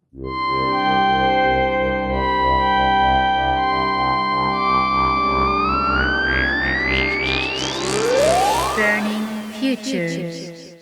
Burning Futures.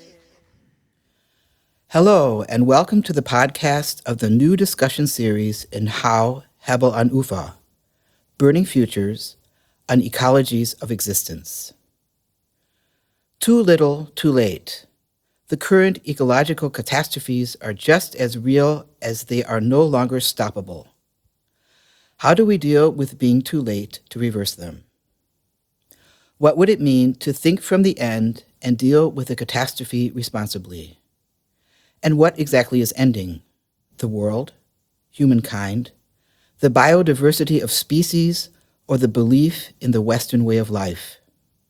Hello, and welcome to the podcast of the new discussion series in How Hebel an Ufa, Burning Futures, on Ecologies of Existence. Too little, too late. The current ecological catastrophes are just as real as they are no longer stoppable. How do we deal with being too late to reverse them? What would it mean to think from the end and deal with a catastrophe responsibly? And what exactly is ending? The world? Humankind? The biodiversity of species? Or the belief in the Western way of life?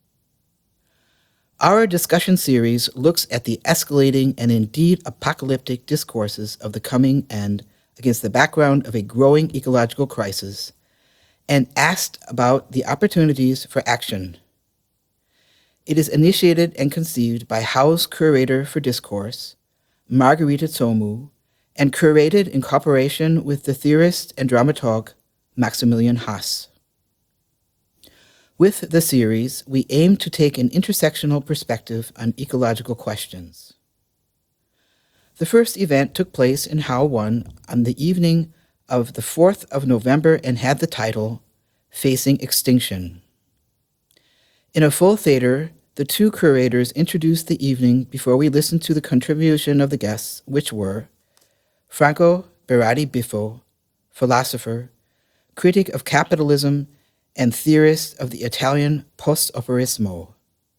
Our discussion series looks at the escalating and indeed apocalyptic discourses of the coming end against the background of a growing ecological crisis and asked about the opportunities for action. It is initiated and conceived by How's curator for discourse, Margarita Tsomu, and curated in cooperation with the theorist and dramaturg Maximilian Haas. With the series, we aim to take an intersectional perspective on ecological questions. The first event took place in How 1 on the evening of the 4th of November and had the title, Facing Extinction. In a full theater, the two curators introduced the evening before we listened to the contribution of the guests, which were Franco Berardi Biffo, philosopher, critic of capitalism, and theorist of the Italian post-operaismo;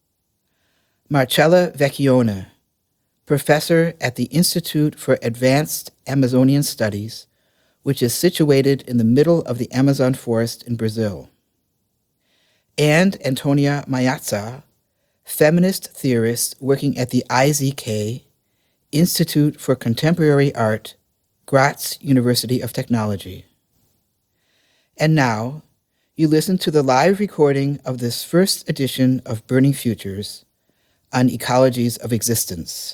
Marcella Vecchione, professor at the Institute for Advanced Amazonian Studies, which is situated in the middle of the Amazon forest in Brazil; and Antonia Mayazza, feminist theorist working at the IZK, Institute for Contemporary Art, Graz University of Technology. And now, you listen to the live recording of this first edition of Burning Futures on Ecologies of Existence.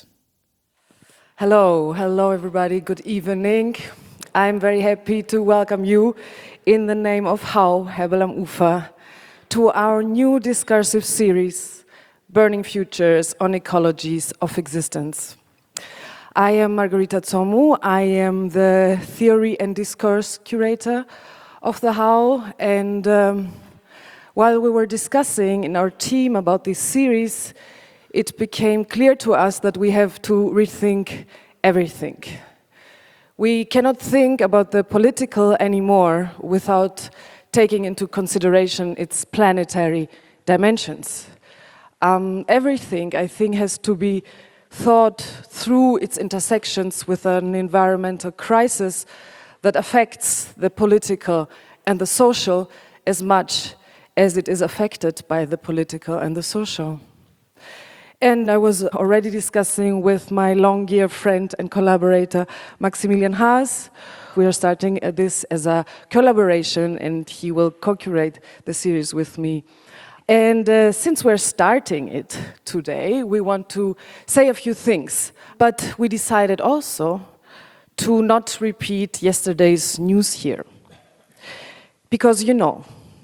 Hello everybody, good evening. I'm very happy to welcome you in the name of How Hebel am Ufer to our new discursive series, Burning Futures on Ecologies of Existence. I am Margarita Tsomu. I am the theory and discourse curator of the How, and while we were discussing in our team about this series, it became clear to us that we have to rethink everything. We cannot think about the political anymore without taking into consideration its planetary dimensions. Everything, I think, has to be thought through its intersections with an environmental crisis that affects the political and the social as much as it is affected by the political and the social. And I was already discussing with my long-year friend and collaborator, Maximilian Haas. We are starting this as a collaboration, and he will co-curate the series with me. And since we're starting it today, we want to say a few things. But we decided also to not repeat yesterday's news here. Because you know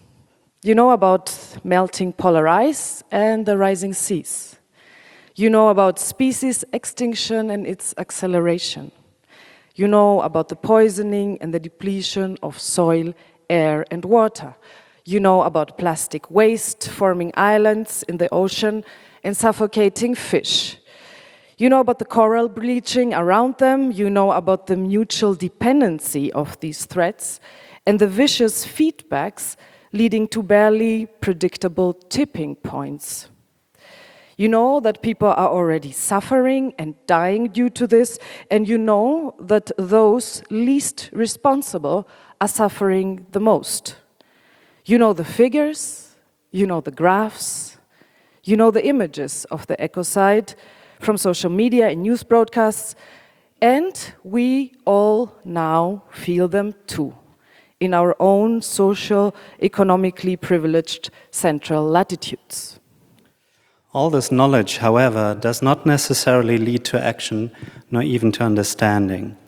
about melting polar ice and the rising seas. You know about species extinction and its acceleration. You know about the poisoning and the depletion of soil, air, and water. You know about plastic waste forming islands in the ocean and suffocating fish. You know about the coral bleaching around them. You know about the mutual dependency of these threats and the vicious feedbacks leading to barely predictable tipping points. You know that people are already suffering and dying due to this, and you know that those least responsible are suffering the most. You know the figures, you know the graphs, you know the images of the ecocide from social media and news broadcasts, and we all now feel them too, in our own social, economically privileged central latitudes. All this knowledge, however, does not necessarily lead to action, nor even to understanding.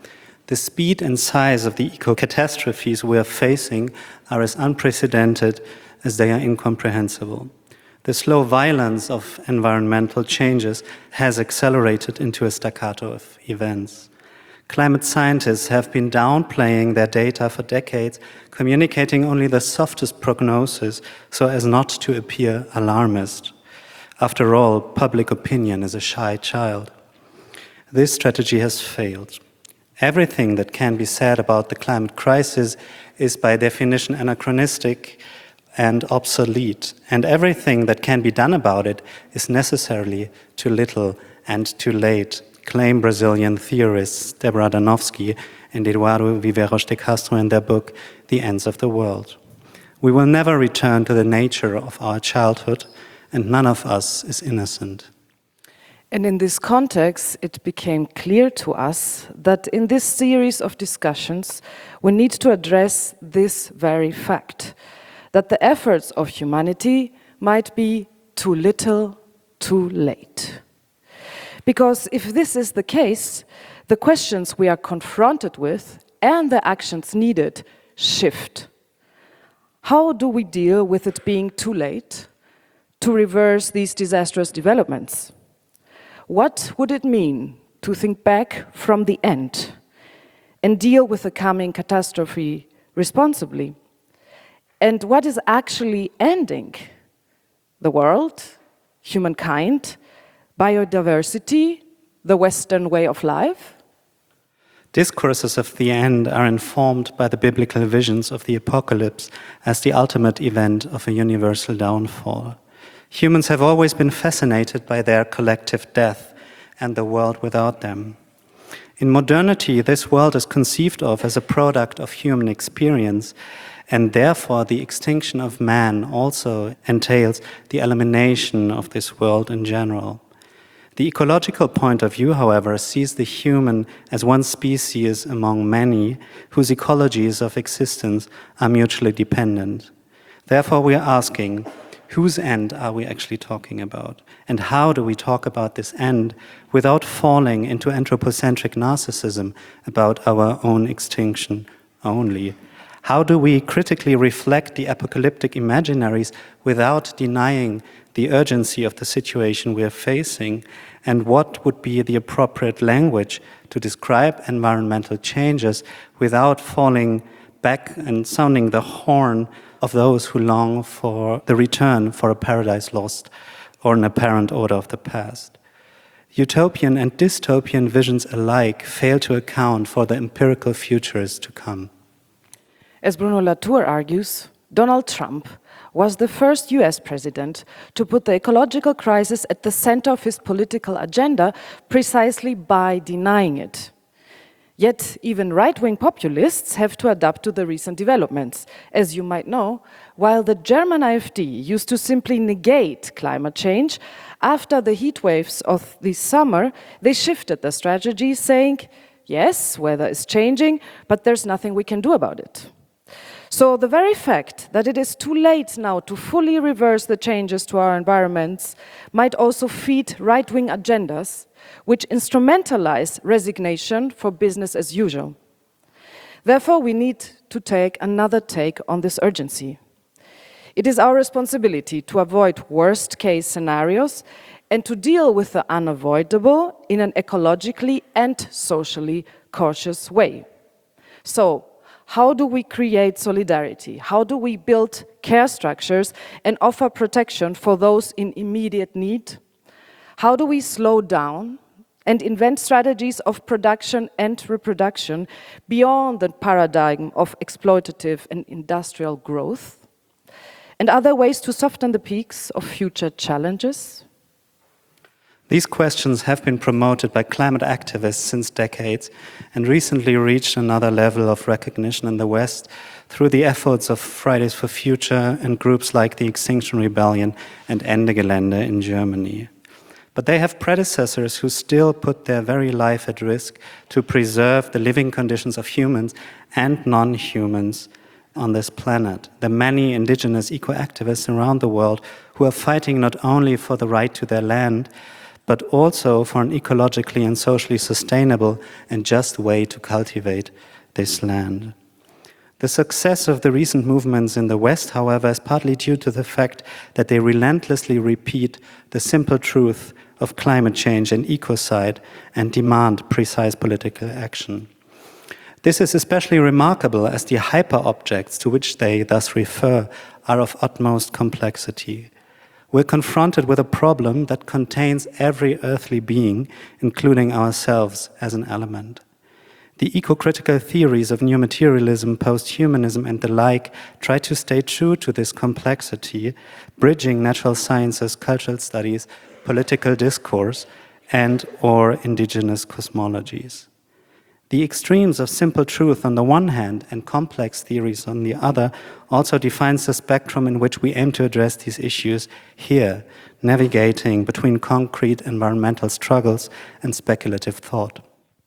The speed and size of the eco-catastrophes we are facing are as unprecedented as they are incomprehensible. The slow violence of environmental changes has accelerated into a staccato of events. Climate scientists have been downplaying their data for decades, communicating only the softest prognosis so as not to appear alarmist. After all, public opinion is a shy child. This strategy has failed. Everything that can be said about the climate crisis is by definition anachronistic and obsolete, and everything that can be done about it is necessarily too little and too late, claim Brazilian theorists Deborah Danofsky and Eduardo Viveiros de Castro in their book, The Ends of the World. We will never return to the nature of our childhood, and none of us is innocent. And in this context, it became clear to us that in this series of discussions, we need to address this very fact, that the efforts of humanity might be too little, too late. Because if this is the case, the questions we are confronted with and the actions needed shift. How do we deal with it being too late to reverse these disastrous developments? What would it mean to think back from the end and deal with the coming catastrophe responsibly? And what is actually ending? The world, humankind, biodiversity, the Western way of life? Discourses of the end are informed by the biblical visions of the apocalypse as the ultimate event of a universal downfall. Humans have always been fascinated by their collective death and the world without them. In modernity, this world is conceived of as a product of human experience, and therefore the extinction of man also entails the elimination of this world in general. The ecological point of view, however, sees the human as one species among many whose ecologies of existence are mutually dependent. Therefore, we are asking, whose end are we actually talking about? And how do we talk about this end without falling into anthropocentric narcissism about our own extinction only? How do we critically reflect the apocalyptic imaginaries without denying the urgency of the situation we are facing? And what would be the appropriate language to describe environmental changes without falling back and sounding the horn of those who long for the return for a paradise lost or an apparent order of the past? Utopian and dystopian visions alike fail to account for the empirical futures to come. As Bruno Latour argues, Donald Trump was the first US president to put the ecological crisis at the center of his political agenda precisely by denying it. Yet even right-wing populists have to adapt to the recent developments. As you might know, while the German AfD used to simply negate climate change, after the heat waves of this summer, they shifted the strategy, saying, yes, weather is changing, but there's nothing we can do about it. So the very fact that it is too late now to fully reverse the changes to our environments might also feed right-wing agendas which instrumentalize resignation for business as usual. Therefore, we need to take another take on this urgency. It is our responsibility to avoid worst-case scenarios and to deal with the unavoidable in an ecologically and socially cautious way. So, how do we create solidarity? How do we build care structures and offer protection for those in immediate need? How do we slow down and invent strategies of production and reproduction beyond the paradigm of exploitative and industrial growth? And are there ways to soften the peaks of future challenges? These questions have been promoted by climate activists since decades and recently reached another level of recognition in the West through the efforts of Fridays for Future and groups like the Extinction Rebellion and Ende Gelände in Germany. But they have predecessors who still put their very life at risk to preserve the living conditions of humans and non-humans on this planet. The many indigenous eco-activists around the world who are fighting not only for the right to their land, but also for an ecologically and socially sustainable and just way to cultivate this land. The success of the recent movements in the West, however, is partly due to the fact that they relentlessly repeat the simple truth of climate change and ecocide and demand precise political action. This is especially remarkable as the hyper-objects to which they thus refer are of utmost complexity. We're confronted with a problem that contains every earthly being, including ourselves, as an element. The eco-critical theories of new materialism, post-humanism, and the like try to stay true to this complexity, bridging natural sciences, cultural studies, political discourse, and/or indigenous cosmologies. The extremes of simple truth on the one hand and complex theories on the other also defines the spectrum in which we aim to address these issues here, navigating between concrete environmental struggles and speculative thought.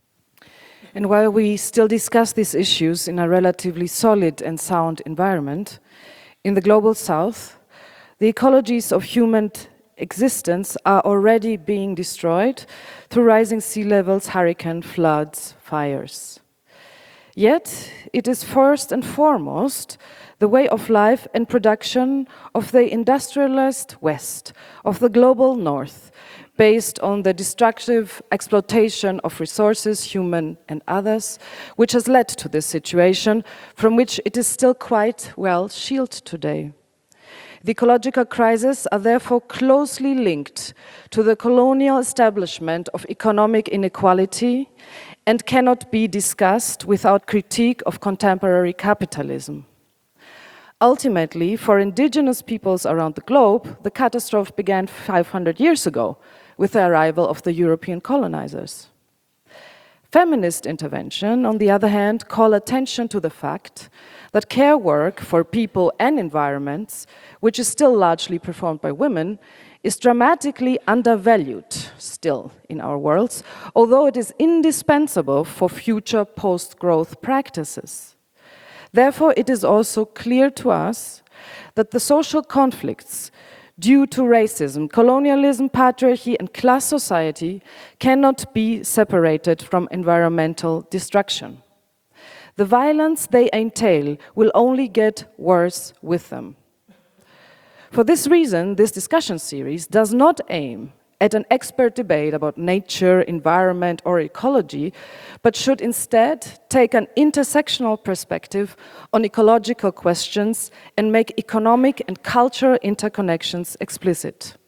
And while we still discuss these issues in a relatively solid and sound environment, in the Global South, the ecologies of human existence are already being destroyed through rising sea levels, hurricane, floods, fires. Yet, it is first and foremost the way of life and production of the industrialized West, of the global North, based on the destructive exploitation of resources, human and others, which has led to this situation from which it is still quite well shielded today. The ecological crises are therefore closely linked to the colonial establishment of economic inequality and cannot be discussed without critique of contemporary capitalism. Ultimately, for indigenous peoples around the globe, the catastrophe began 500 years ago with the arrival of the European colonizers. Feminist intervention, on the other hand, call attention to the fact that care work for people and environments, which is still largely performed by women, is dramatically undervalued still in our worlds, although it is indispensable for future post-growth practices. Therefore, it is also clear to us that the social conflicts due to racism, colonialism, patriarchy, and class society cannot be separated from environmental destruction. The violence they entail will only get worse with them. For this reason, this discussion series does not aim at an expert debate about nature, environment, or ecology, but should instead take an intersectional perspective on ecological questions and make economic and cultural interconnections explicit.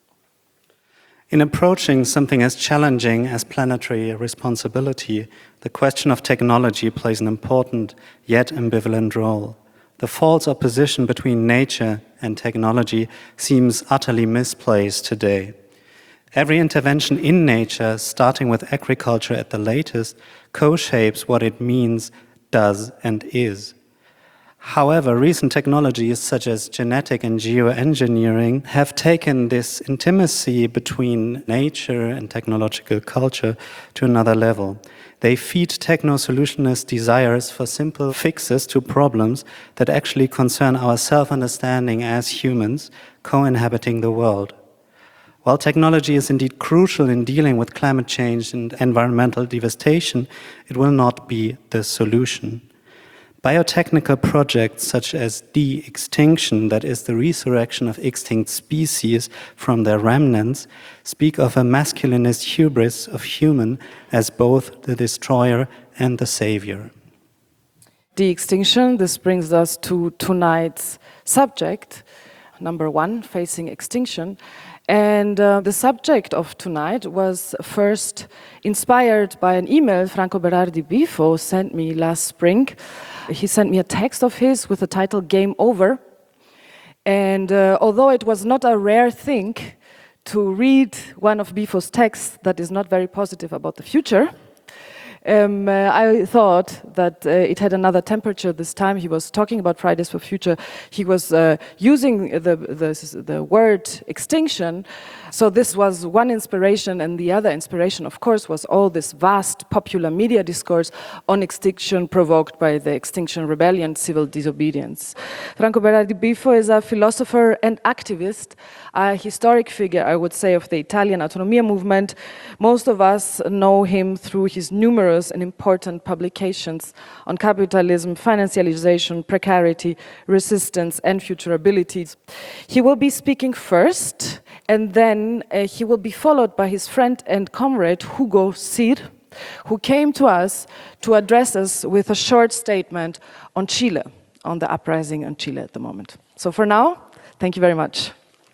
In approaching something as challenging as planetary responsibility, the question of technology plays an important yet ambivalent role. The false opposition between nature and technology seems utterly misplaced today. Every intervention in nature, starting with agriculture at the latest, co-shapes what it means, does, and is. However, recent technologies such as genetic and geoengineering have taken this intimacy between nature and technological culture to another level. They feed techno-solutionist desires for simple fixes to problems that actually concern our self-understanding as humans co-inhabiting the world. While technology is indeed crucial in dealing with climate change and environmental devastation, it will not be the solution. Biotechnical projects such as de-extinction, that is the resurrection of extinct species from their remnants, speak of a masculinist hubris of human as both the destroyer and the savior. De-extinction, this brings us to tonight's subject, number 1, facing extinction. And the subject of tonight was first inspired by an email Franco Berardi Bifo sent me last spring. He sent me a text of his with the title Game Over. And although it was not a rare thing to read one of Bifo's texts that is not very positive about the future, I thought that it had another temperature this time. He was talking about Fridays for Future. He was using the word extinction. So this was one inspiration, and the other inspiration, of course, was all this vast popular media discourse on extinction provoked by the Extinction Rebellion, civil disobedience. Franco Berardi Bifo is a philosopher and activist, a historic figure, I would say, of the Italian autonomia movement. Most of us know him through his numerous and important publications on capitalism, financialization, precarity, resistance, and futurability. He will be speaking first, and then he will be followed by his friend and comrade, Hugo Sir, who came to us to address us with a short statement on Chile, on the uprising in Chile at the moment. So for now, thank you very much.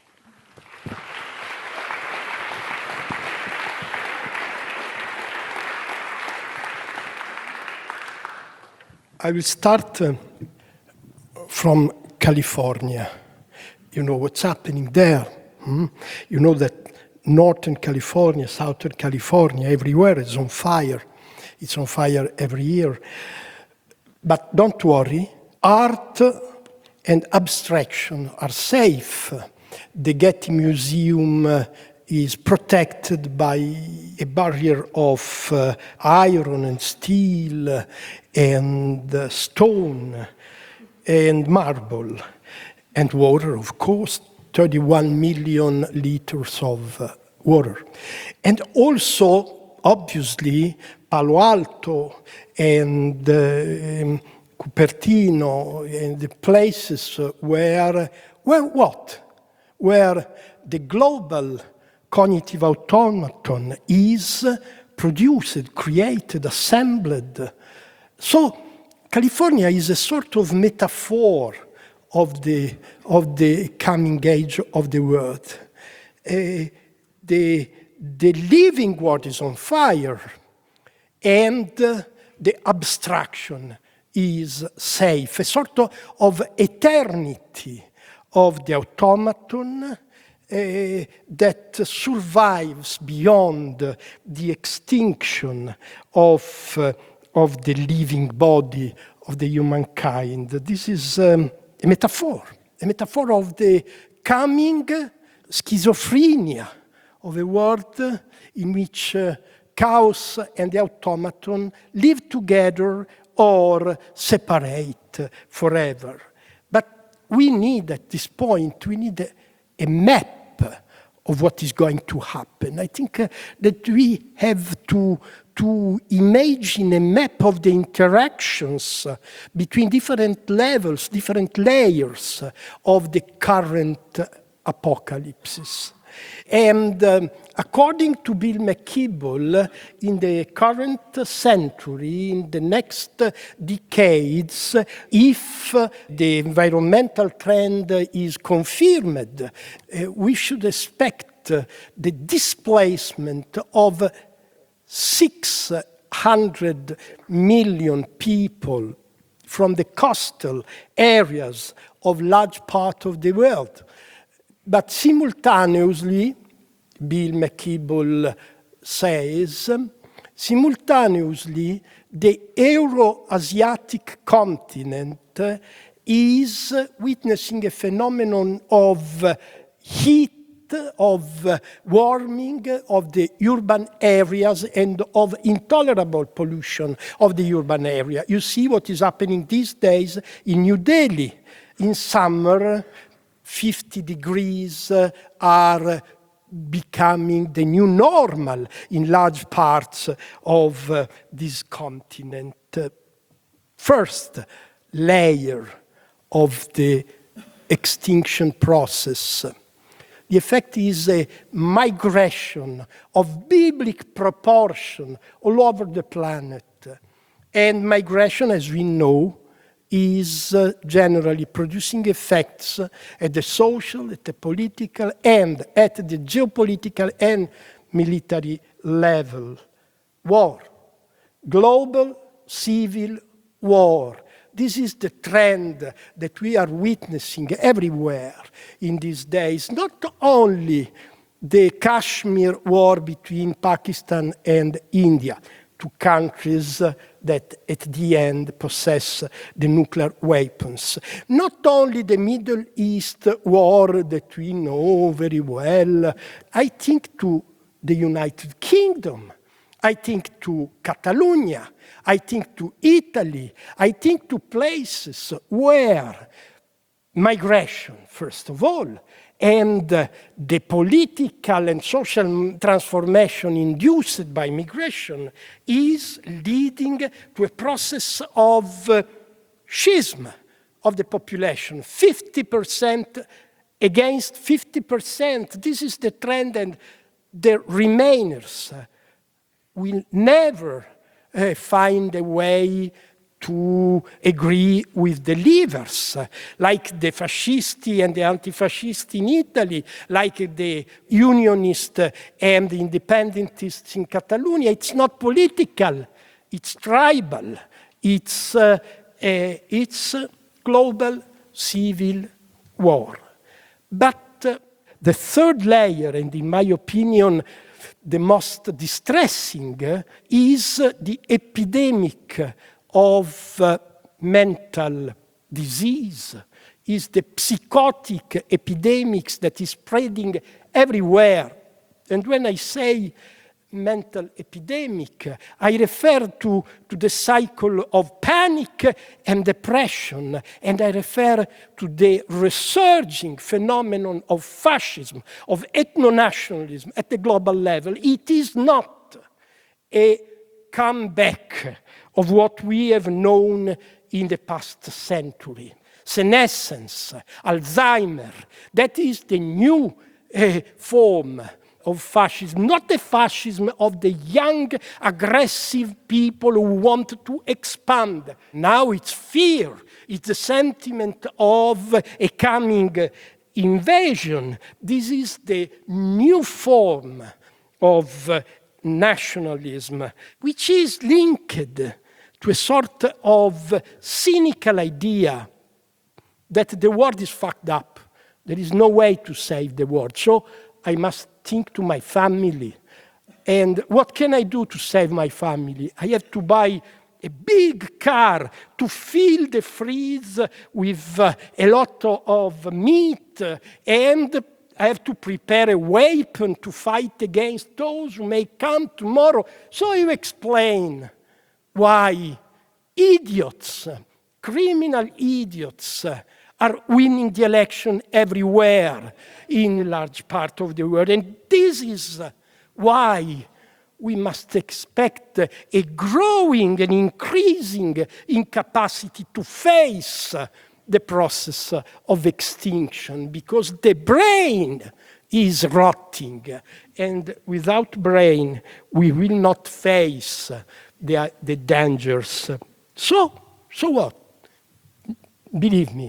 I will start from California. You know what's happening there. You know that Northern California, Southern California, everywhere is on fire. It's on fire every year. But don't worry, art and abstraction are safe. The Getty Museum is protected by a barrier of iron and steel and stone and marble and water, of course, 31 million liters of water. And also, obviously, Palo Alto and Cupertino and the places where the global cognitive automaton is produced, created, assembled. So California is a sort of metaphor of the coming age of the world. The living world is on fire, and the abstraction is safe, a sort of eternity of the automaton that survives beyond the extinction of the living body of the humankind. This is a metaphor of the coming schizophrenia of a world in which chaos and the automaton live together or separate forever. But we need, at this point, we need a map of what is going to happen. I think that we have to imagine a map of the interactions between different levels, different layers of the current apocalypses. And according to Bill McKibble, in the current century, in the next decades, if the environmental trend is confirmed, we should expect the displacement of 600 million people from the coastal areas of large part of the world. But simultaneously, Bill McKibble says, simultaneously, the Euro-Asiatic continent is witnessing a phenomenon of heat, of warming of the urban areas and of intolerable pollution of the urban area. You see what is happening these days in New Delhi. In summer, 50 degrees are becoming the new normal in large parts of this continent. First layer of the extinction process. The effect is a migration of biblical proportion all over the planet. And migration, as we know, is generally producing effects at the social, at the political, and at the geopolitical and military level. War, global civil war. This is the trend that we are witnessing everywhere in these days. Not only the Kashmir war between Pakistan and India, to countries that at the end possess the nuclear weapons. Not only the Middle East war that we know very well, I think to the United Kingdom, I think to Catalonia, I think to Italy, I think to places where migration, first of all, and the political and social transformation induced by migration is leading to a process of schism of the population, 50% against 50%. This is the trend, and the remainers will never find a way to agree with the leavers, like the fascisti and the anti-fascisti in Italy, like the unionists and the independentists in Catalonia. It's not political, it's tribal, it's global civil war. But the third layer, and in my opinion, the most distressing, is the epidemic of mental disease, is the psychotic epidemics that is spreading everywhere. And when I say mental epidemic, I refer to the cycle of panic and depression, and I refer to the resurging phenomenon of fascism, of ethno-nationalism at the global level. It is not a comeback of what we have known in the past century. Senescence, Alzheimer, that is the new form of fascism, not the fascism of the young, aggressive people who want to expand. Now it's fear, it's the sentiment of a coming invasion. This is the new form of nationalism, which is linked to a sort of cynical idea that the world is fucked up. There is no way to save the world. So I must think to my family. And what can I do to save my family? I have to buy a big car to fill the freeze with a lot of meat, and I have to prepare a weapon to fight against those who may come tomorrow. So you explain why idiots, criminal idiots, are winning the election everywhere in large part of the world. And this is why we must expect a growing and increasing incapacity to face the process of extinction, because the brain is rotting. And without brain, we will not face the dangers. So what? Believe me,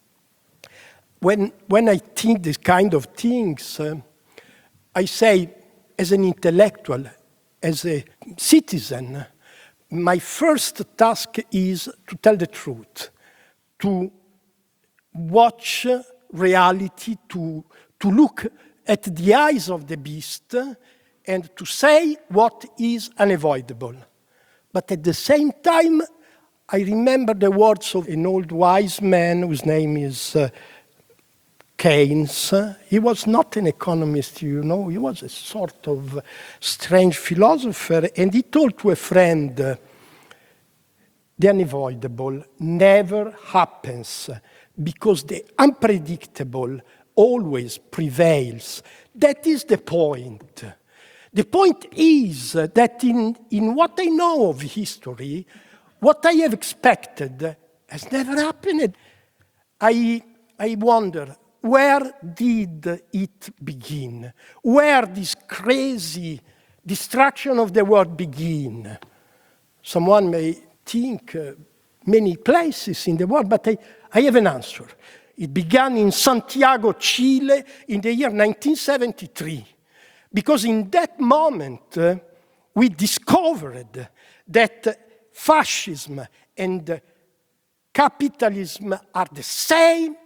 when I think these kind of things, I say, as an intellectual, as a citizen, my first task is to tell the truth, to watch reality, to look at the eyes of the beast, and to say what is unavoidable. But at the same time, I remember the words of an old wise man whose name is Keynes. He was not an economist, you know. He was a sort of strange philosopher, and he told to a friend, the unavoidable never happens because the unpredictable always prevails. That is the point. The point is that in what I know of history, what I have expected has never happened. I wonder, where did it begin? Where this crazy destruction of the world begin? Someone may think many places in the world, but I have an answer. It began in Santiago, Chile, in the year 1973. Because in that moment, we discovered that fascism and capitalism are the same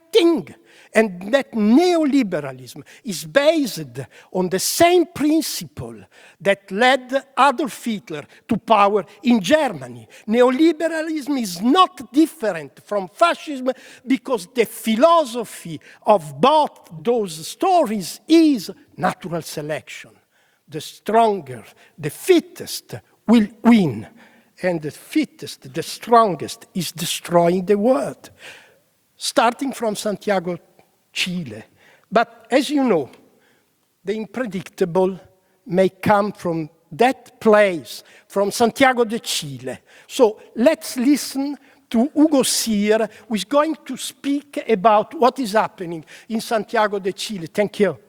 thing. And that neoliberalism is based on the same principle that led Adolf Hitler to power in Germany. Neoliberalism is not different from fascism because the philosophy of both those stories is natural selection. The stronger, the fittest will win. And the fittest, the strongest, is destroying the world. Starting from Santiago, Chile. But as you know, the unpredictable may come from that place, from Santiago de Chile. So let's listen to Hugo Cyr, who is going to speak about what is happening in Santiago de Chile. Thank you.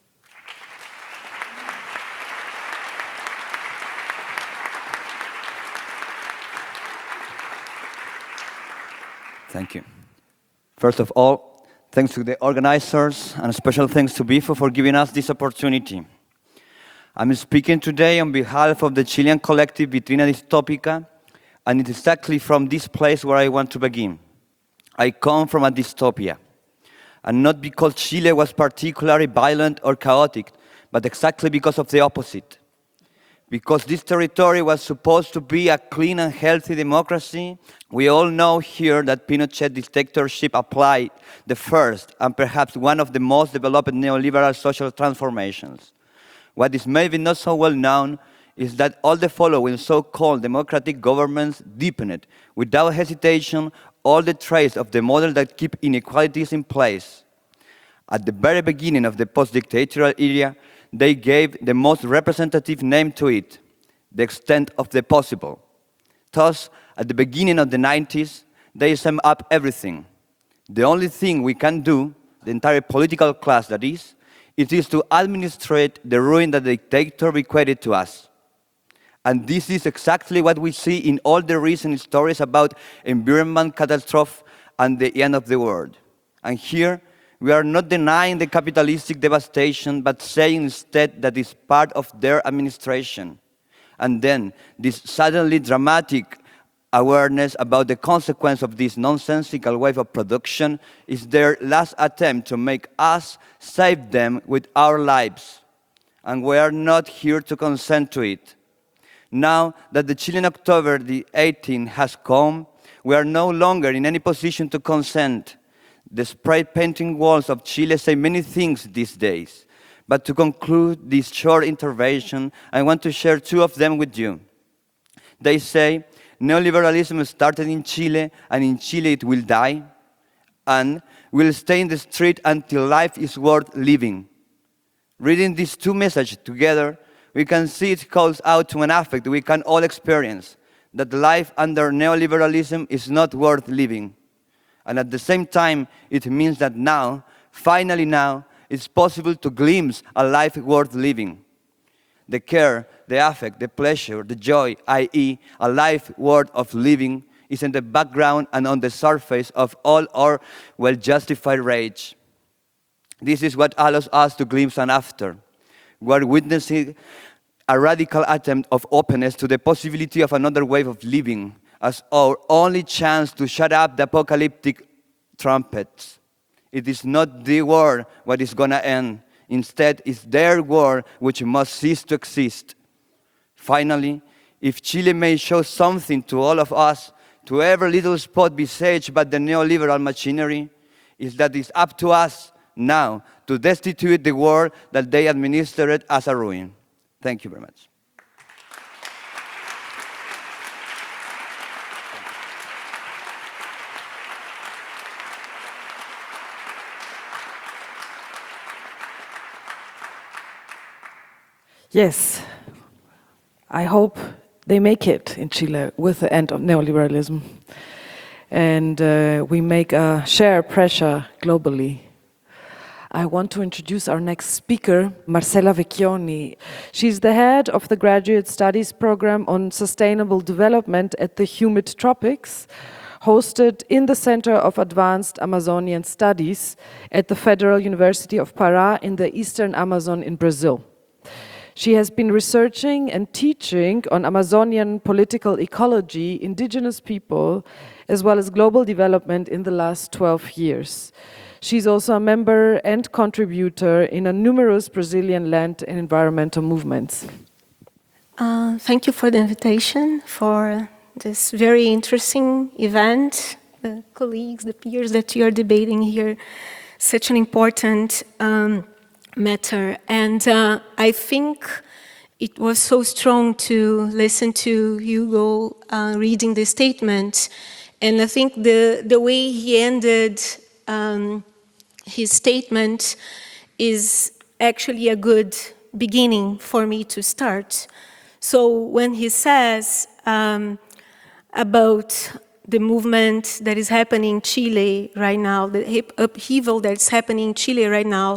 Thank you. First of all, thanks to the organizers, and special thanks to BIFO for giving us this opportunity. I'm speaking today on behalf of the Chilean collective Vitrina Distópica, and it is exactly from this place where I want to begin. I come from a dystopia, and not because Chile was particularly violent or chaotic, but exactly because of the opposite. Because this territory was supposed to be a clean and healthy democracy, we all know here that Pinochet dictatorship applied the first and perhaps one of the most developed neoliberal social transformations. What is maybe not so well known is that all the following so-called democratic governments deepened, without hesitation, all the traits of the model that keep inequalities in place. At the very beginning of the post-dictatorial era, they gave the most representative name to it, the extent of the possible. Thus, at the beginning of the 90s, they sum up everything. The only thing we can do, the entire political class that is, it is to administrate the ruin that the dictator bequeathed to us. And this is exactly what we see in all the recent stories about environment catastrophe and the end of the world. And here, we are not denying the capitalistic devastation, but saying instead that it's part of their administration. And then, this suddenly dramatic awareness about the consequence of this nonsensical wave of production is their last attempt to make us save them with our lives. And we are not here to consent to it. Now that the Chilean October the 18th has come, we are no longer in any position to consent. The spray painting walls of Chile say many things these days. But to conclude this short intervention, I want to share two of them with you. They say, neoliberalism started in Chile, and in Chile it will die, and will stay in the street until life is worth living. Reading these two messages together, we can see it calls out to an affect we can all experience, that life under neoliberalism is not worth living. And at the same time, it means that now, finally now, it's possible to glimpse a life worth living. The care, the affect, the pleasure, the joy, i.e., a life worth of living, is in the background and on the surface of all our well-justified rage. This is what allows us to glimpse an after. We are witnessing a radical attempt of openness to the possibility of another wave of living, as our only chance to shut up the apocalyptic trumpets. It is not the war what is going to end. Instead, it's their war which must cease to exist. Finally, if Chile may show something to all of us, to every little spot besieged by the neoliberal machinery, is that it's up to us now to destitute the world that they administered as a ruin. Thank you very much. Yes, I hope they make it in Chile with the end of neoliberalism. And we make a share pressure globally. I want to introduce our next speaker, Marcella Vecchioni. She's the head of the Graduate Studies Program on Sustainable Development at the Humid Tropics, hosted in the Center of Advanced Amazonian Studies at the Federal University of Pará in the Eastern Amazon in Brazil. She has been researching and teaching on Amazonian political ecology, indigenous people, as well as global development in the last 12 years. She's also a member and contributor in a numerous Brazilian land and environmental movements. Thank you for the invitation for this very interesting event. The colleagues, the peers that you are debating here, such an important matter. And I think it was so strong to listen to Hugo reading the statement. And I think the way he ended his statement is actually a good beginning for me to start. So when he says about the movement that is happening in Chile right now, the upheaval that's happening in Chile right now,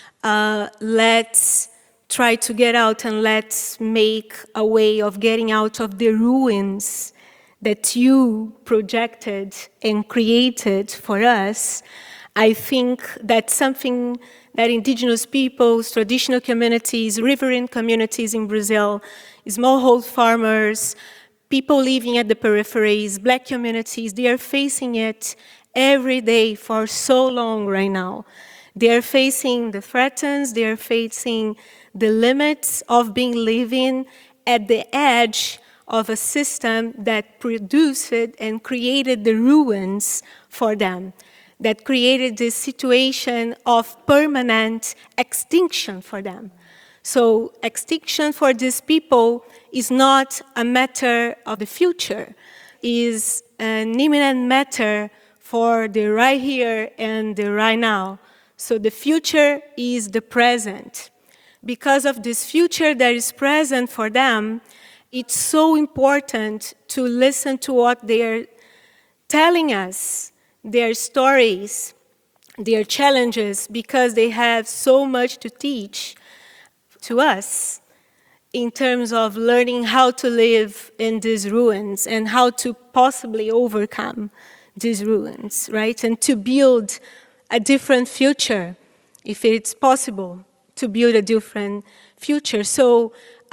let's try to get out and let's make a way of getting out of the ruins that you projected and created for us. I think that's something that indigenous peoples, traditional communities, riverine communities in Brazil, smallhold farmers, people living at the peripheries, Black communities, they are facing it every day for so long right now. They are facing the threats, they are facing the limits of being living at the edge of a system that produced and created the ruins for them, that created this situation of permanent extinction for them. So extinction for these people is not a matter of the future, is an imminent matter for the right here and the right now. So the future is the present. Because of this future that is present for them, it's so important to listen to what they are telling us, their stories, their challenges, because they have so much to teach to us in terms of learning how to live in these ruins and how to possibly overcome these ruins, right? And to build a different future, if it's possible, to build a different future. So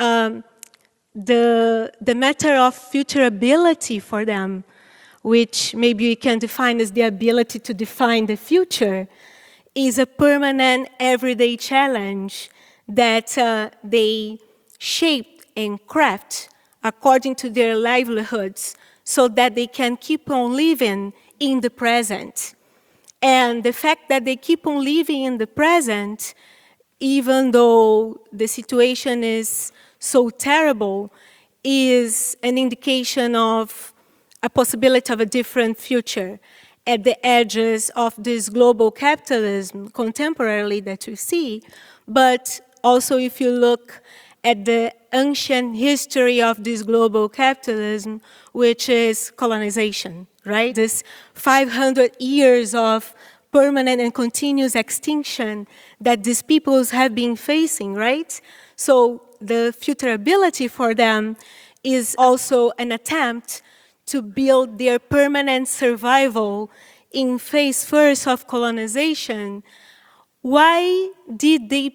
the matter of futurability for them, which maybe we can define as the ability to define the future, is a permanent everyday challenge that they shape and craft according to their livelihoods so that they can keep on living in the present. And the fact that they keep on living in the present, even though the situation is so terrible, is an indication of a possibility of a different future at the edges of this global capitalism contemporarily that we see. But also if you look at the ancient history of this global capitalism, which is colonization, right? This 500 years of permanent and continuous extinction that these peoples have been facing, right? So the futurability for them is also an attempt to build their permanent survival in phase first of colonization. Why did they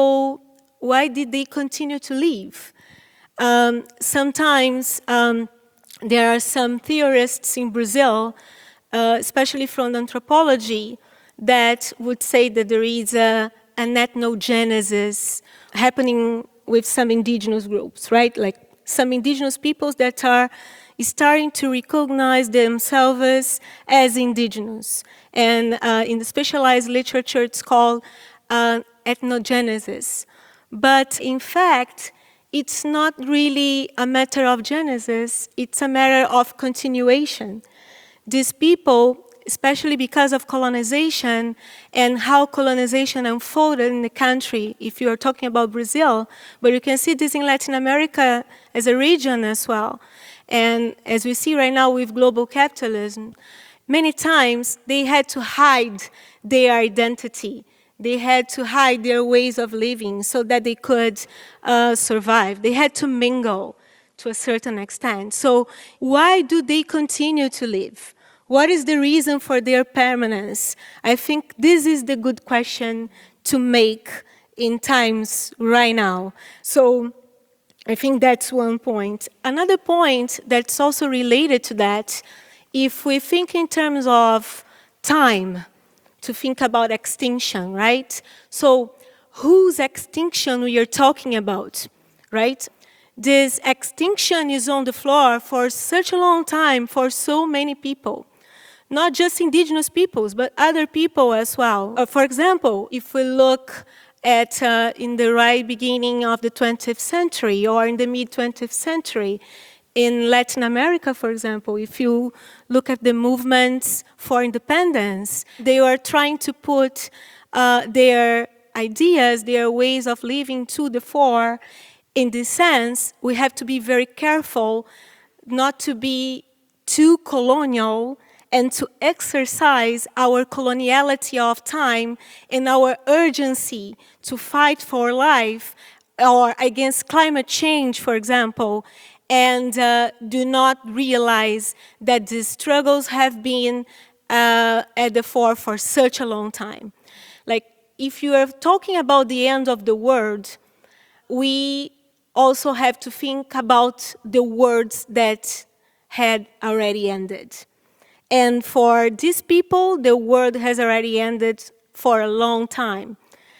continue to live? Sometimes there are some theorists in Brazil, especially from anthropology, that would say that there is an ethnogenesis happening with some indigenous groups, right? Like some indigenous peoples that are starting to recognize themselves as indigenous. And in the specialized literature, it's called ethnogenesis. But in fact, it's not really a matter of genesis, it's a matter of continuation. These people, especially because of colonization and how colonization unfolded in the country, if you're talking about Brazil, but you can see this in Latin America as a region as well. And as we see right now with global capitalism, many times they had to hide their identity. They had to hide their ways of living so that they could survive. They had to mingle to a certain extent. So why do they continue to live? What is the reason for their permanence? I think this is the good question to make in times right now. So I think that's one point. Another point that's also related to that, if we think in terms of time, to think about extinction, right? So whose extinction we are talking about, right? This extinction is on the floor for such a long time for so many people. Not just indigenous peoples, but other people as well. For example, if we look at in the right beginning of the 20th century or in the mid-20th century, in Latin America, for example, if you look at the movements for independence, they were trying to put their ideas, their ways of living to the fore. In this sense, we have to be very careful not to be too colonial and to exercise our coloniality of time and our urgency to fight for life or against climate change, for example, and do not realize that these struggles have been at the fore for such a long time. Like, if you are talking about the end of the world, we also have to think about the words that had already ended. And for these people, the world has already ended for a long time.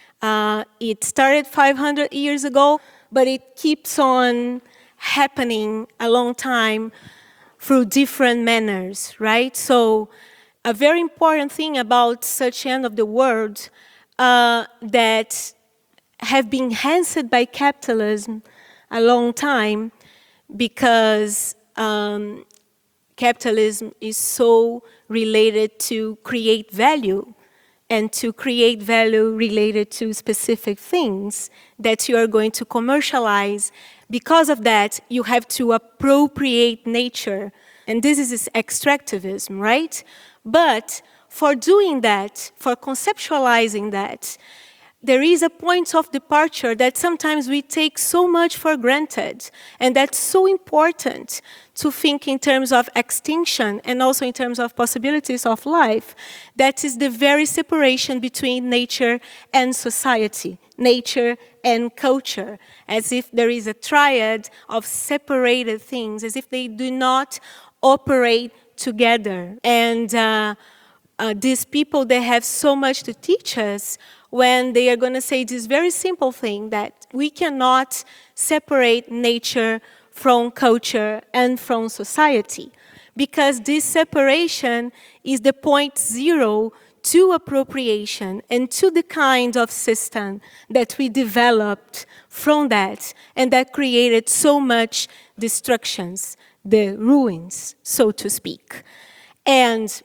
It started 500 years ago, but it keeps on happening a long time through different manners, right? So a very important thing about such end of the world that have been enhanced by capitalism a long time, because capitalism is so related to create value, and to create value related to specific things that you are going to commercialize. Because of that, you have to appropriate nature. And this is extractivism, right? But for doing that, for conceptualizing that, there is a point of departure that sometimes we take so much for granted, and that's so important to think in terms of extinction and also in terms of possibilities of life. That is the very separation between nature and society, nature and culture, as if there is a triad of separated things, as if they do not operate together. And these people, they have so much to teach us when they are going to say this very simple thing, that we cannot separate nature from culture and from society, because this separation is the point zero to appropriation and to the kind of system that we developed from that, and that created so much destructions, the ruins, so to speak. And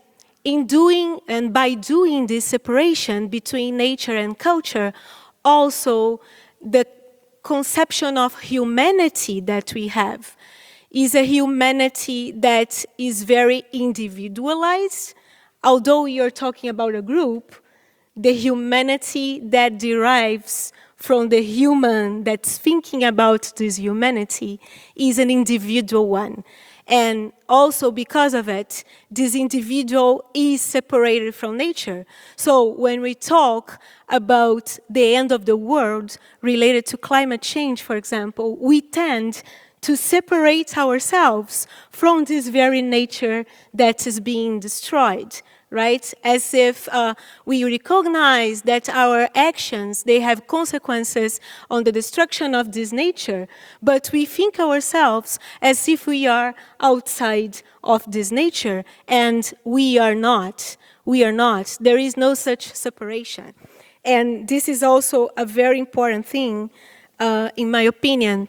by doing this separation between nature and culture, also the conception of humanity that we have is a humanity that is very individualized. Although you're talking about a group, the humanity that derives from the human that's thinking about this humanity is an individual one. And also because of it, this individual is separated from nature. So when we talk about the end of the world related to climate change, for example, we tend to separate ourselves from this very nature that is being destroyed, right? As if we recognize that our actions, they have consequences on the destruction of this nature, but we think ourselves as if we are outside of this nature, and we are not. We are not. There is no such separation. And this is also a very important thing, in my opinion,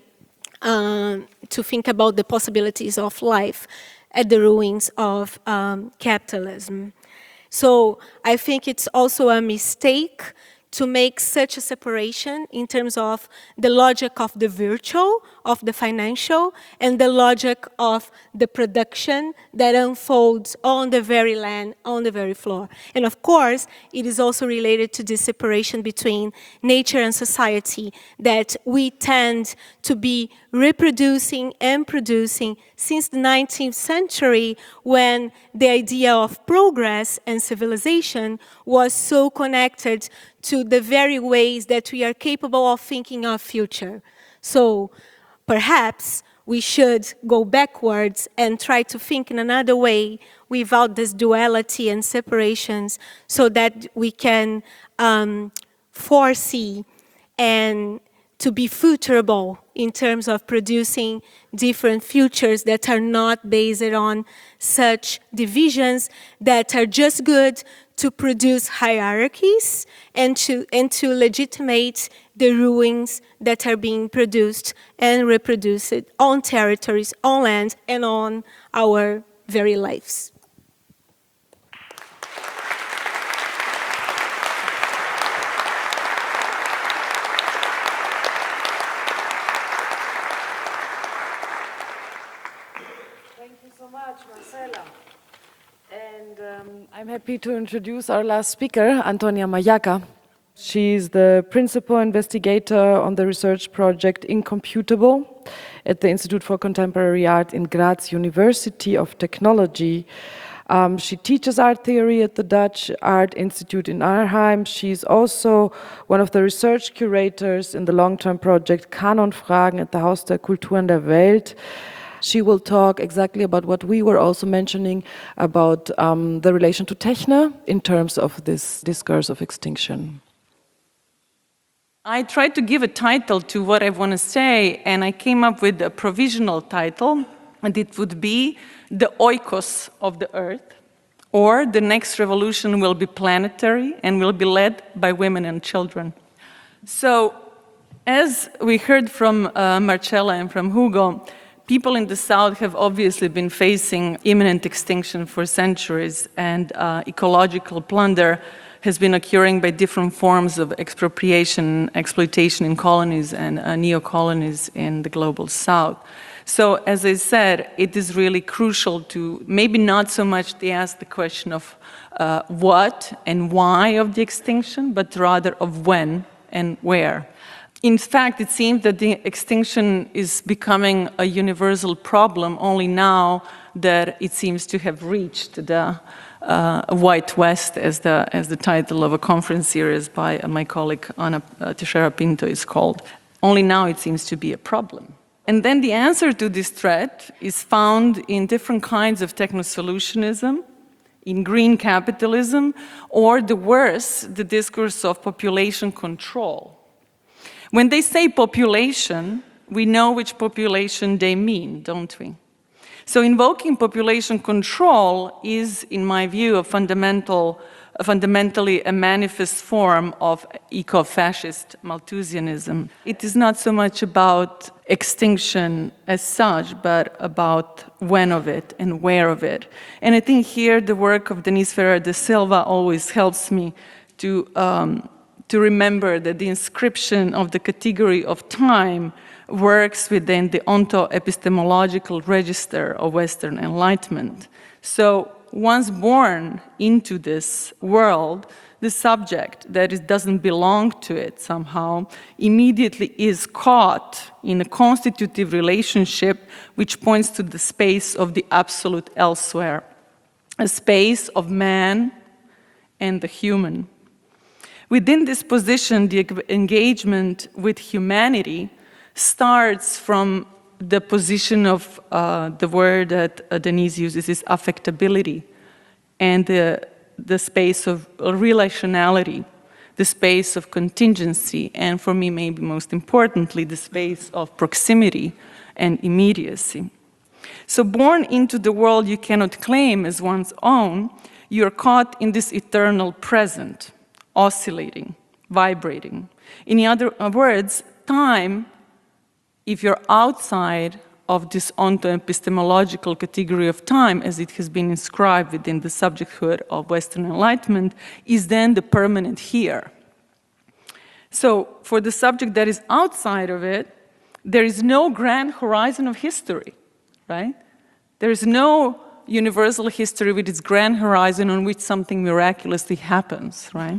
to think about the possibilities of life at the ruins of capitalism. So I think it's also a mistake to make such a separation in terms of the logic of the virtual, of the financial, and the logic of the production that unfolds on the very land, on the very floor. And of course, it is also related to the separation between nature and society that we tend to be reproducing and producing since the 19th century, when the idea of progress and civilization was so connected to the very ways that we are capable of thinking of future. So perhaps we should go backwards and try to think in another way without this duality and separations, so that we can foresee and to be futurable in terms of producing different futures that are not based on such divisions that are just good to produce hierarchies and to legitimate the ruins that are being produced and reproduced on territories, on land, and on our very lives. Thank you so much, Marcela. And I'm happy to introduce our last speaker, Antonia Mayaca. She's the principal investigator on the research project Incomputable at the Institute for Contemporary Art in Graz University of Technology. She teaches art theory at the Dutch Art Institute in Arnhem. She's also one of the research curators in the long-term project Kanonfragen at the Haus der Kulturen der Welt. She will talk exactly about what we were also mentioning about the relation to Techne in terms of this discourse of extinction. I tried to give a title to what I want to say, and I came up with a provisional title, and it would be The Oikos of the Earth, or The Next Revolution Will Be Planetary and Will Be Led by Women and Children. So, as we heard from Marcella and from Hugo, people in the South have obviously been facing imminent extinction for centuries, and ecological plunder has been occurring by different forms of expropriation, exploitation in colonies and neo-colonies in the global South. So, as I said, it is really crucial to maybe not so much to ask the question of what and why of the extinction, but rather of when and where. In fact, it seems that the extinction is becoming a universal problem only now that it seems to have reached the White West, as the title of a conference series by my colleague Ana Teixeira Pinto is called. Only now it seems to be a problem. And then the answer to this threat is found in different kinds of techno-solutionism, in green capitalism, or the worse, the discourse of population control. When they say population, we know which population they mean, don't we? So invoking population control is, in my view, fundamentally a manifest form of eco-fascist Malthusianism. It is not so much about extinction as such, but about when of it and where of it. And I think here the work of Denise Ferreira da Silva always helps me to remember that the inscription of the category of time works within the onto-epistemological register of Western Enlightenment. So once born into this world, the subject that doesn't belong to it somehow immediately is caught in a constitutive relationship which points to the space of the absolute elsewhere, a space of man and the human. Within this position, the engagement with humanity starts from the position of the word that Denise uses is affectability, and the space of relationality, the space of contingency, and for me, maybe most importantly, the space of proximity and immediacy. So born into the world you cannot claim as one's own, you're caught in this eternal present, oscillating, vibrating. In other words, time, if you're outside of this onto-epistemological category of time, as it has been inscribed within the subjecthood of Western Enlightenment, is then the permanent here. So for the subject that is outside of it, there is no grand horizon of history, right? There is no universal history with its grand horizon on which something miraculously happens, right?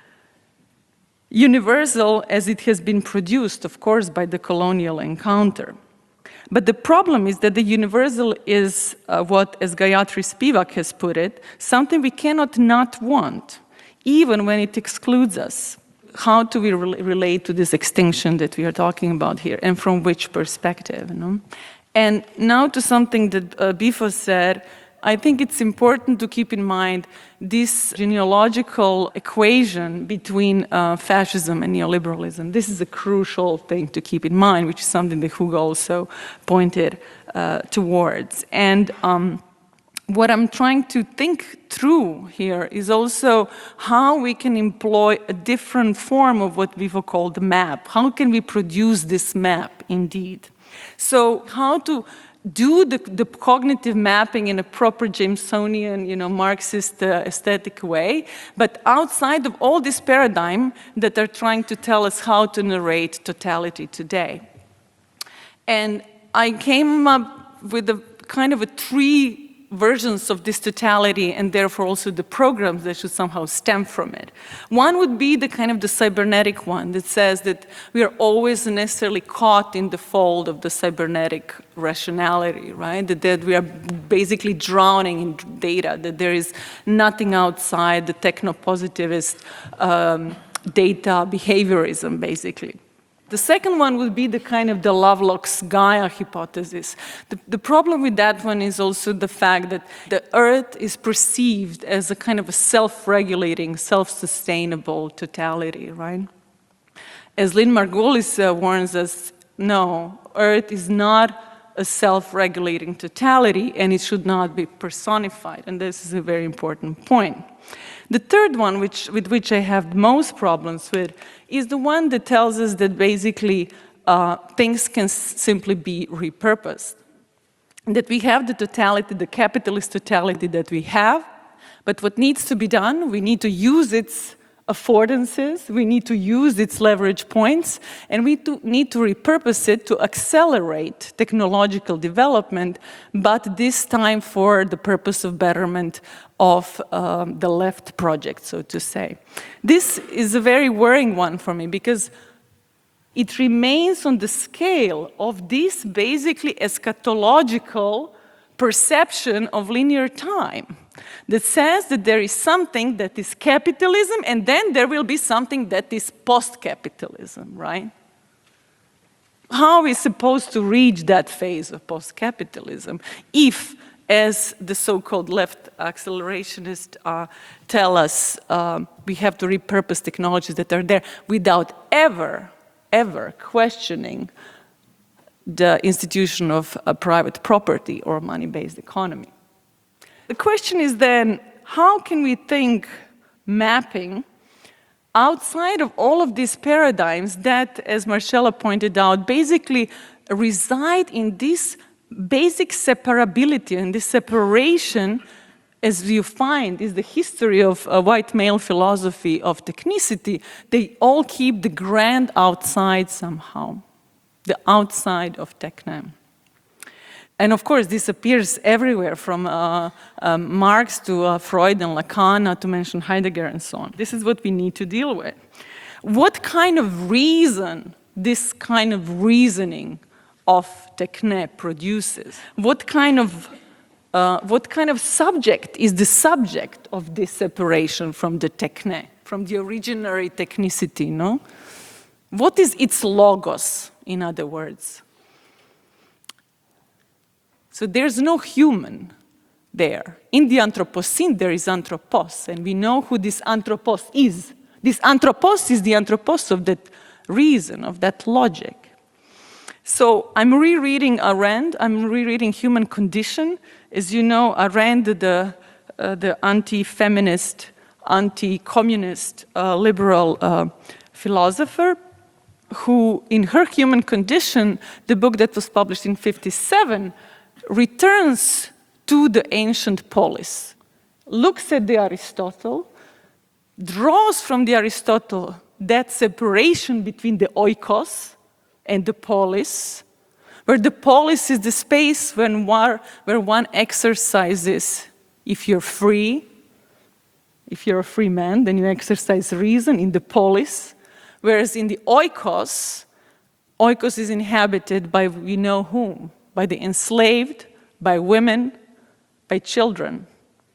Universal as it has been produced, of course, by the colonial encounter. But the problem is that the universal is what, as Gayatri Spivak has put it, something we cannot not want, even when it excludes us. How do we relate to this extinction that we are talking about here, and from which perspective? You know? And now to something that Bifo said, I think it's important to keep in mind this genealogical equation between fascism and neoliberalism. This is a crucial thing to keep in mind, which is something that Hugo also pointed towards. And what I'm trying to think through here is also how we can employ a different form of what Vivo called the map. How can we produce this map indeed? So how to do the cognitive mapping in a proper Jamesonian, Marxist aesthetic way, but outside of all this paradigm that are trying to tell us how to narrate totality today. And I came up with a kind of a three versions of this totality, and therefore also the programs that should somehow stem from it. One would be the kind of the cybernetic one that says that we are always necessarily caught in the fold of the cybernetic rationality, right? That we are basically drowning in data, that there is nothing outside the techno-positivist data behaviorism, basically. The second one would be the kind of the Lovelock's Gaia hypothesis. The problem with that one is also the fact that the Earth is perceived as a kind of a self-regulating, self-sustainable totality, right? As Lynn Margulis warns us, no, Earth is not a self-regulating totality, and it should not be personified, and this is a very important point. The third one, with which I have most problems with, is the one that tells us that basically things can simply be repurposed. That we have the totality, the capitalist totality that we have, but what needs to be done, we need to use its affordances, we need to use its leverage points, and we need to repurpose it to accelerate technological development, but this time for the purpose of betterment of the left project, so to say. This is a very worrying one for me because it remains on the scale of this basically eschatological perception of linear time that says that there is something that is capitalism and then there will be something that is post-capitalism, right? How are we supposed to reach that phase of post-capitalism if, as the so-called left accelerationists tell us, we have to repurpose technologies that are there without ever questioning the institution of private property or money-based economy. The question is then, how can we think mapping outside of all of these paradigms that, as Marcella pointed out, basically reside in this basic separability and this separation, as you find, is the history of a white male philosophy of technicity. They all keep the grand outside somehow, the outside of techne. And of course, this appears everywhere, from Marx to Freud and Lacan, not to mention Heidegger and so on. This is what we need to deal with. What kind of reason this kind of reasoning of techne produces? What kind of subject is the subject of this separation from the techne, from the originary technicity, no? What is its logos, in other words? So there's no human there. In the Anthropocene, there is anthropos, and we know who this anthropos is. This anthropos is the anthropos of that reason, of that logic. So I'm rereading Arendt, I'm rereading Human Condition. As you know, Arendt, the anti-feminist, anti-communist, liberal philosopher, who in her Human Condition, the book that was published in 1957, returns to the ancient polis, looks at the Aristotle, draws from the Aristotle that separation between the oikos and the polis, where the polis is the space where one exercises, if you're free, if you're a free man, then you exercise reason in the polis, whereas in the oikos is inhabited by we know whom, by the enslaved, by women, by children.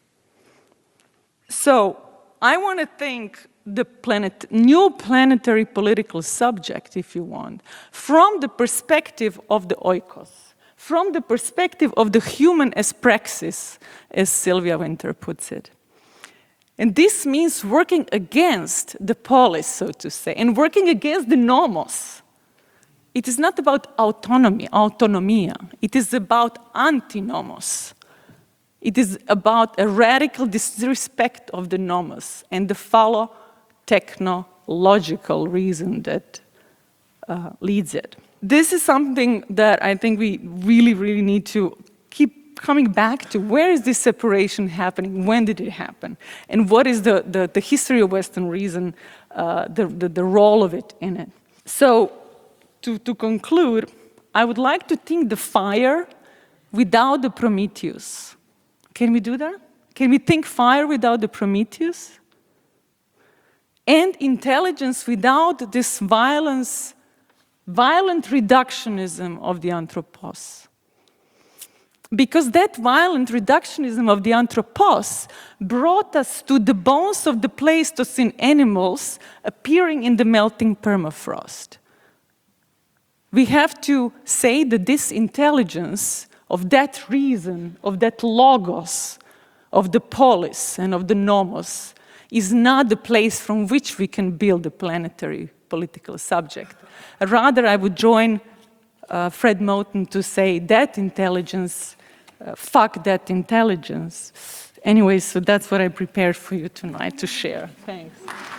So I want to think the new planetary political subject, if you want, from the perspective of the oikos, from the perspective of the human as praxis, as Sylvia Wynter puts it. And this means working against the polis, so to say, and working against the nomos. It is not about autonomia. It is about antinomos. It is about a radical disrespect of the nomos and the technological reason that leads it. This is something that I think we really, really need to keep coming back to. Where is this separation happening? When did it happen? And what is the history of Western reason, the role of it in it? So, to conclude, I would like to think the fire without the Prometheus. Can we do that? Can we think fire without the Prometheus? And intelligence without this violent reductionism of the anthropos. Because that violent reductionism of the anthropos brought us to the bones of the Pleistocene animals appearing in the melting permafrost. We have to say that this intelligence of that reason, of that logos, of the polis and of the nomos, is not the place from which we can build a planetary political subject. Rather, I would join Fred Moten to say that intelligence, fuck that intelligence. Anyway, so that's what I prepared for you tonight to share. Thanks.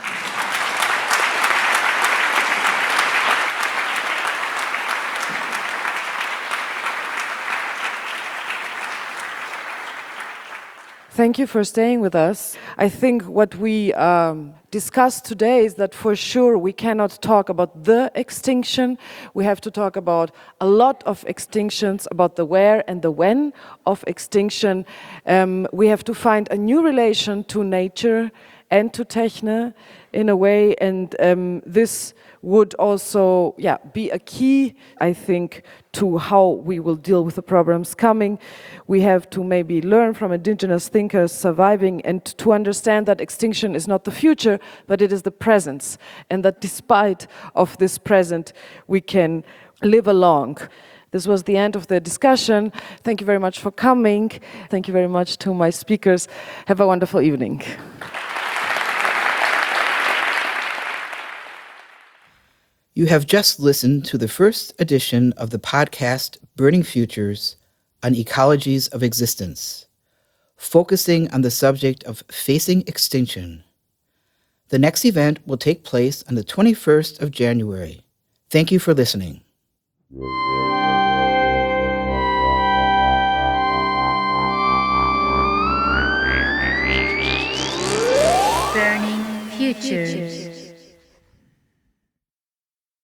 Thank you for staying with us. I think what we discussed today is that for sure we cannot talk about the extinction. We have to talk about a lot of extinctions, about the where and the when of extinction. We have to find a new relation to nature and to techne in a way, and this would also be a key, I think, to how we will deal with the problems coming. We have to maybe learn from indigenous thinkers surviving and to understand that extinction is not the future, but it is the presence, and that despite of this present, we can live along. This was the end of the discussion. Thank you very much for coming. Thank you very much to my speakers. Have a wonderful evening. You have just listened to the first edition of the podcast Burning Futures on Ecologies of Existence, focusing on the subject of facing extinction. The next event will take place on the 21st of January. Thank you for listening. Burning Futures.